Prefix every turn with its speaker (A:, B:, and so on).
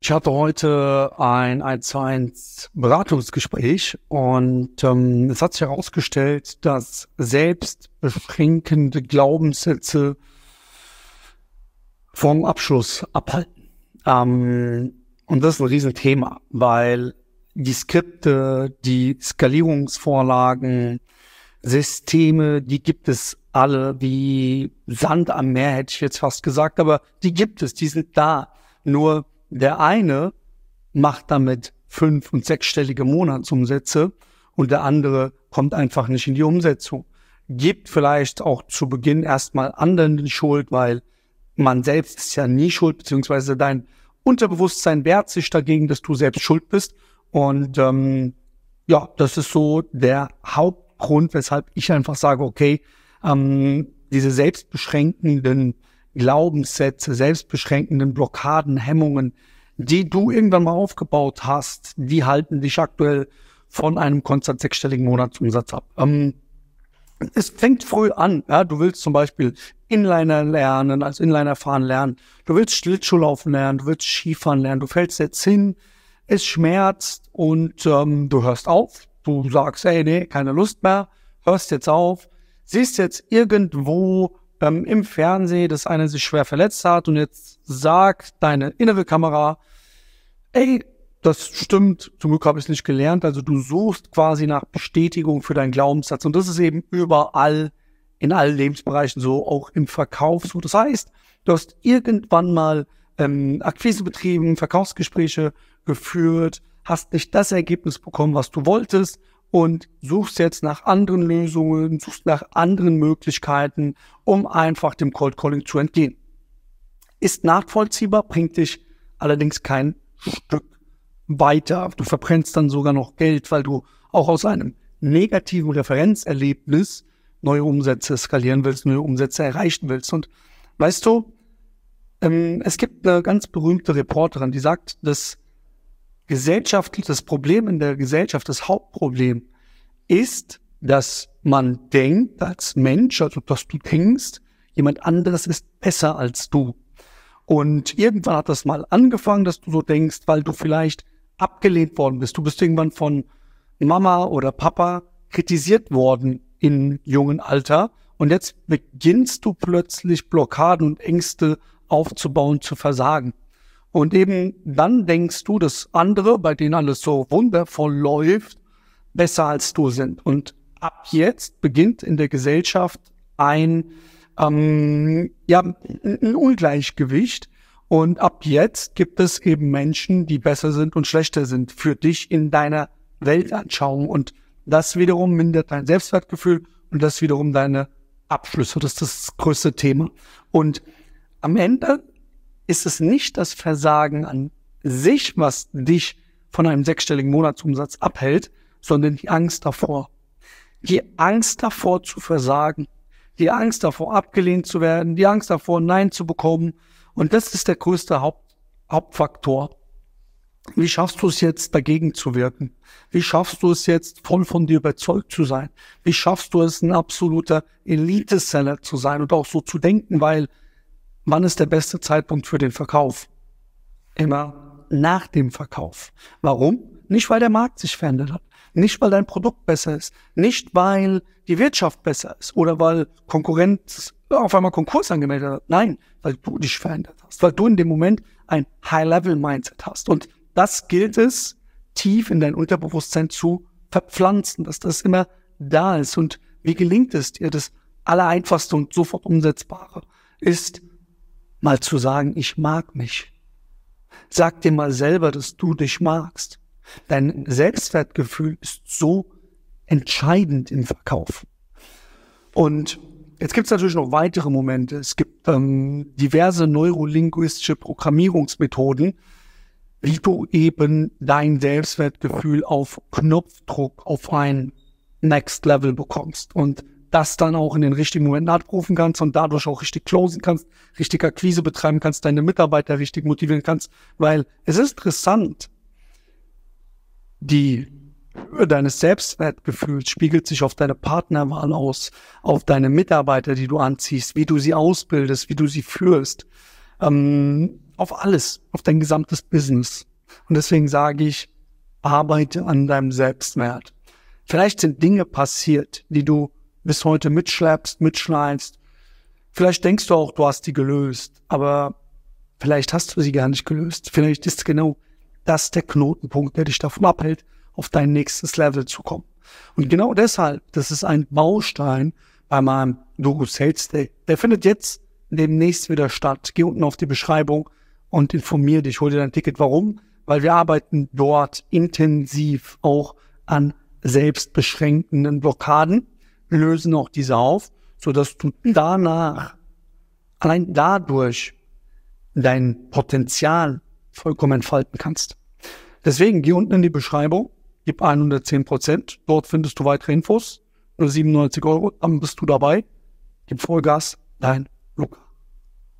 A: Ich hatte heute ein 1:1 Beratungsgespräch und es hat sich herausgestellt, dass selbstbeschränkende Glaubenssätze vom Abschluss abhalten. Und das ist ein Riesenthema, weil die Skripte, die Skalierungsvorlagen, Systeme, die gibt es alle wie Sand am Meer, hätte ich jetzt fast gesagt, aber die gibt es, die sind da. Nur der eine macht damit 5- und 6-stellige Monatsumsätze und der andere kommt einfach nicht in die Umsetzung. Gibt vielleicht auch zu Beginn erstmal anderen die Schuld, weil man selbst ist ja nie schuld, beziehungsweise dein Unterbewusstsein wehrt sich dagegen, dass du selbst schuld bist. Und das ist so der Hauptgrund, weshalb ich einfach sage, okay, diese selbstbeschränkenden Glaubenssätze, selbstbeschränkenden Blockaden, Hemmungen, die du irgendwann mal aufgebaut hast, die halten dich aktuell von einem konstant 6-stelligen Monatsumsatz ab. Es fängt früh an. Ja? Du willst zum Beispiel Inliner lernen, als Inliner fahren lernen. Du willst Schlittschuhlaufen lernen, du willst Skifahren lernen. Du fällst jetzt hin, es schmerzt und du hörst auf. Du sagst, hey, nee, keine Lust mehr, hörst jetzt auf. Siehst jetzt irgendwo im Fernsehen, dass einer sich schwer verletzt hat und jetzt sagt deine innere Kamera, ey, das stimmt, zum Glück habe ich es nicht gelernt. Also du suchst quasi nach Bestätigung für deinen Glaubenssatz und das ist eben überall in allen Lebensbereichen so, auch im Verkauf so. Das heißt, du hast irgendwann mal Akquise betrieben, Verkaufsgespräche geführt, hast nicht das Ergebnis bekommen, was du wolltest und suchst jetzt nach anderen Lösungen, suchst nach anderen Möglichkeiten, um einfach dem Cold Calling zu entgehen. Ist nachvollziehbar, bringt dich allerdings kein Stück weiter. Du verbrennst dann sogar noch Geld, weil du auch aus einem negativen Referenzerlebnis neue Umsätze skalieren willst, neue Umsätze erreichen willst. Und weißt du, es gibt eine ganz berühmte Reporterin, die sagt, dass das Problem in der Gesellschaft, das Hauptproblem ist, dass man denkt als Mensch, also dass du denkst, jemand anderes ist besser als du. Und irgendwann hat das mal angefangen, dass du so denkst, weil du vielleicht abgelehnt worden bist. Du bist irgendwann von Mama oder Papa kritisiert worden im jungen Alter. Und jetzt beginnst du plötzlich Blockaden und Ängste aufzubauen, zu versagen. Und eben dann denkst du, dass andere, bei denen alles so wundervoll läuft, besser als du sind. Und ab jetzt beginnt in der Gesellschaft ein Ungleichgewicht. Und ab jetzt gibt es eben Menschen, die besser sind und schlechter sind für dich in deiner Weltanschauung. Und das wiederum mindert dein Selbstwertgefühl und das wiederum deine Abschlüsse. Das ist das größte Thema. Und am Ende ist es nicht das Versagen an sich, was dich von einem 6-stelligen Monatsumsatz abhält, sondern die Angst davor. Die Angst davor zu versagen, die Angst davor abgelehnt zu werden, die Angst davor Nein zu bekommen. Und das ist der größte Hauptfaktor. Wie schaffst du es jetzt, dagegen zu wirken? Wie schaffst du es jetzt, voll von dir überzeugt zu sein? Wie schaffst du es, ein absoluter Elite-Seller zu sein und auch so zu denken, weil wann ist der beste Zeitpunkt für den Verkauf? Immer nach dem Verkauf. Warum? Nicht, weil der Markt sich verändert hat. Nicht, weil dein Produkt besser ist. Nicht, weil die Wirtschaft besser ist. Oder weil Konkurrenz auf einmal Konkurs angemeldet hat. Nein, weil du dich verändert hast. Weil du in dem Moment ein High-Level-Mindset hast. Und das gilt es, tief in dein Unterbewusstsein zu verpflanzen, dass das immer da ist. Und wie gelingt es dir? Das Allereinfachste und sofort Umsetzbare ist, mal zu sagen, ich mag mich. Sag dir mal selber, dass du dich magst. Dein Selbstwertgefühl ist so entscheidend im Verkauf. Und jetzt gibt es natürlich noch weitere Momente. Es gibt diverse neurolinguistische Programmierungsmethoden, wie du eben dein Selbstwertgefühl auf Knopfdruck auf ein Next Level bekommst und das dann auch in den richtigen Momenten abrufen kannst und dadurch auch richtig closen kannst, richtig Akquise betreiben kannst, deine Mitarbeiter richtig motivieren kannst, weil es ist interessant, die Höhe deines Selbstwertgefühls spiegelt sich auf deine Partnerwahl aus, auf deine Mitarbeiter, die du anziehst, wie du sie ausbildest, wie du sie führst, auf alles, auf dein gesamtes Business. Und deswegen sage ich, arbeite an deinem Selbstwert. Vielleicht sind Dinge passiert, die du bis heute mitschleppst, mitschleifst. Vielleicht denkst du auch, du hast die gelöst, aber vielleicht hast du sie gar nicht gelöst. Vielleicht ist genau das der Knotenpunkt, der dich davon abhält, auf dein nächstes Level zu kommen. Und genau deshalb, das ist ein Baustein bei meinem Doku Sales Day. Der findet jetzt demnächst wieder statt. Geh unten auf die Beschreibung und informier dich, hol dir dein Ticket. Warum? Weil wir arbeiten dort intensiv auch an selbstbeschränkenden Blockaden, lösen auch diese auf, sodass du danach, allein dadurch, dein Potenzial vollkommen entfalten kannst. Deswegen geh unten in die Beschreibung, gib 110%, dort findest du weitere Infos, nur 97 €, dann bist du dabei. Gib Vollgas, dein Luca.